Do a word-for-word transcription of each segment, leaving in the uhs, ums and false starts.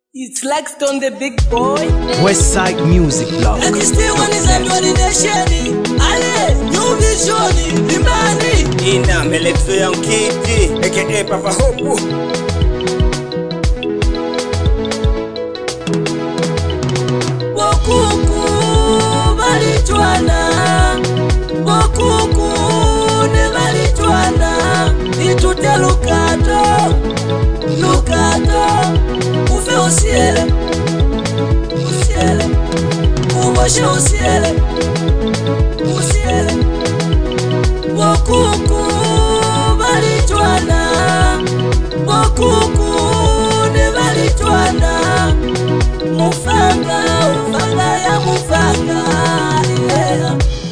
It's like Stone the big boy. Westside Music Blog. And this thing one is a bloody nation. Ale, new vision, Imani. Ina Melexo Young Kitty, aka Papa Hope. Bokuku balitwana, bokuku ne balitwana. Itute lukato, lukato. Ufe au ciel, au ciel. Uboshe au ciel, au ciel. Bokuku balitwana, bokuku ne balitwana. Mufanga, ufanga ya mufanga, yeah.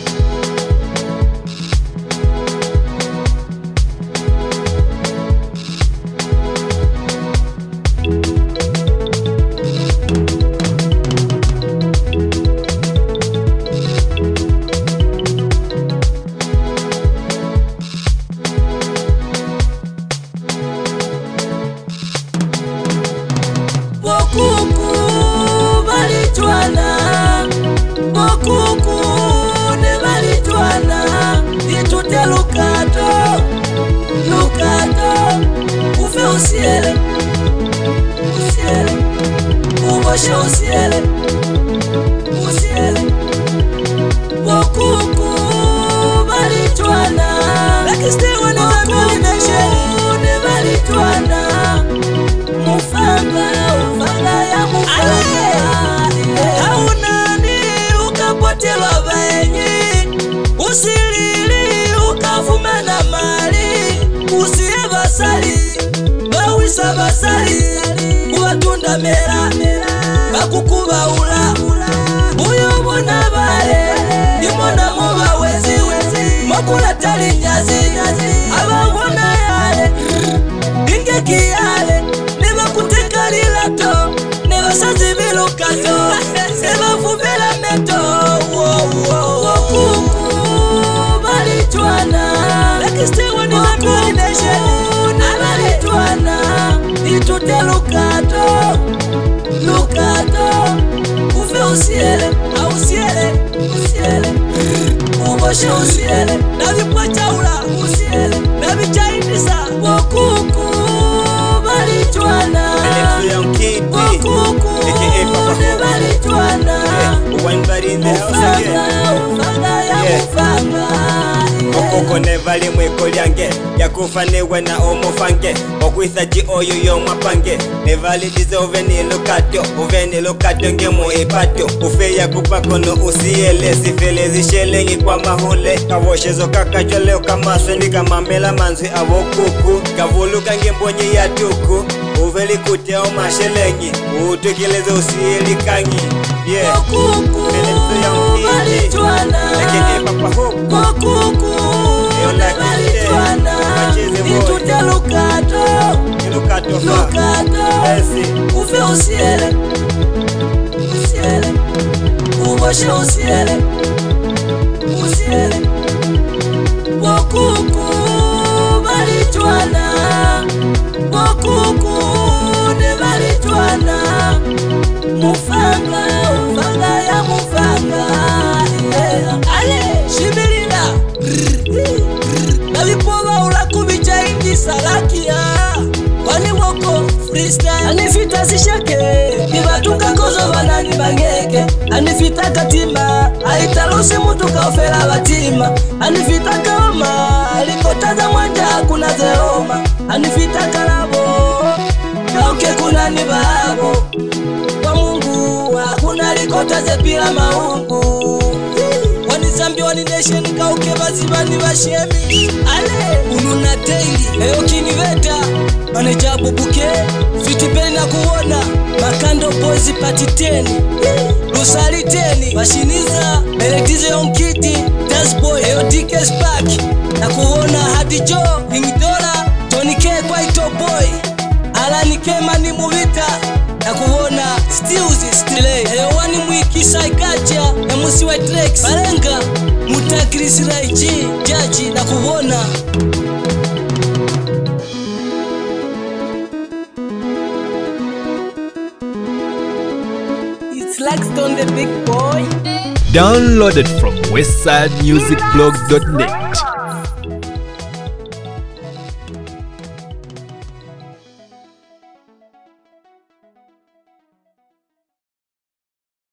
Bokuku balitwana, bokuku ne balitwana. Itute lukato, lukato. Ufe au ciel, au ciel. Uboshe au ciel, au ciel. Bokuku balitwana, bokuku ne balitwana. Mufanga, ufanga ya mufanga. Haunani ukapotelwa baenyi, usilili ukafuma na mali. Usiye basali, bawisa basali, uwatunda mera, bakukuba ula. Uyo mona bale, imona muba wezi, makula tali nyazi, abangona yale, inge kiyale. Kuteka lilato, neba sazi bilukato, neba fubela meto. Bokuku balitwana, bokuku ne balitwana. Itute lukato, lukato. Ufe au ciel, au ciel, au ciel. Uboshe au ciel, nabipacha ula, au ciel, nabichaindisa. Bokuku balitwana, bokuku ne balitwana. Mufanga ya mufanga. Okoko nevali mweko lyange yakufa newe na omufange okwisaji oyo yomwapange nevali dize uveni lukato uveni lukato ngemu ipato ufe yakupa kono usiyele sifele zishelengi kwa mahule kavoshezo kakachole kamaswe ndi kamamela manzi avokuku kavuluka ngembonye ya tuku uveli kuteo mashelengi utukileze usiyeli kangi. Yeah. Bokuku balitwana, bokuku ne balitwana. Itute lukato, lukato. Ufe au ciel, au ciel. Uboshe au ciel, au ciel. Bokuku balitwana, bokuku ne balitwana. Mufanga, ufanga ya mufanga, yeah. Ale, shimirila nalipowa ula kubicha indi salakia. Wani woko freestyle anifita zishake, nibatuka kozo banani bangeke. Anifita katima, aitalose mutu kaofela batima. Anifita kama, alikotaza mwanja kuna zeoma. Anifita kalabo, kauke kuna nibabo. Hakuna likota zepila maungu. Wani zambi wani nation kauke bazibani bashemi. Ale, ununa daily, eyo kiniveta maneja bubuke, fitipeli na kuona. Makando boys pati teni, lusali teni. Bashiniza, eletize yonkiti, dance boy, eyo dike spark. Na kuona hadi jo, hingidola, Tony K kwa ito boy. Alani kema ni muvita. Na kuona stills stile hewani mwiki saikacha na musi wa Trex Barenga mutakirisi raiji jaji na kuona It's Laxton the big boy. Downloaded from westside music blog dot net.